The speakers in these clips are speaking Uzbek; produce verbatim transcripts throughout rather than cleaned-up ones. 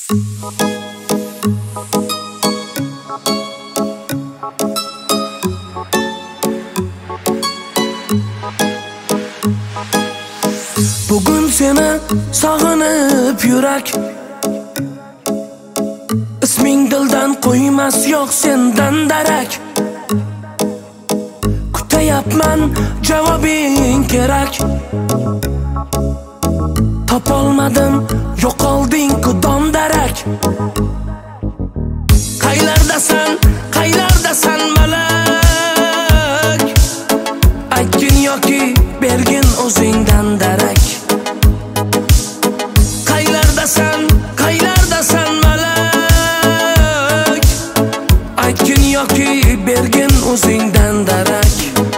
Bugun seni sog'inib yurak, isming dildan qo'ymas, yo'q sendan darak. Kutayapman, javobing kerak. Topolmadim, yo'qolding-ku dondarak. Qaylardasan, qaylardasan malak? Aytgin yoki bergin o'zingdan darak. Qaylardasan, qaylardasan malak? Aytgin yoki bergin o'zingdan darak.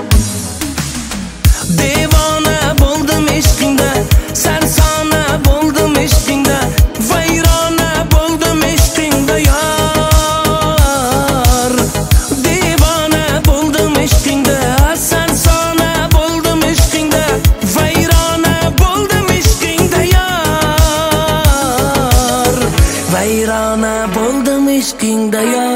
Devona bo'ldim ishqingda, sarsona bo'ldim ishqingda, vayrona bo'ldim ishqingda yor. Devona bo'ldim ishqingda, sarsona bo'ldim ishqingda, vayrona bo'ldim ishqingda yor. Vayrona bo'ldim ishqingda yor.